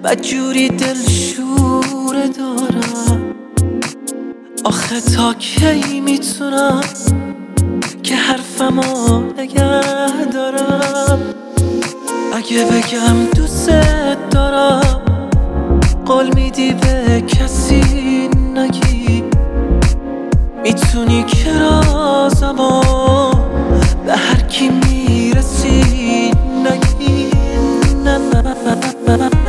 بدجوری دلشوره دارم. آخه تا کی میتونم که حرفمو نگه دارم؟ اگه بگم دوست دارم قول میدی به کسی نگی؟ میتونی که رازمو به هر کی میرسی نگی؟ نه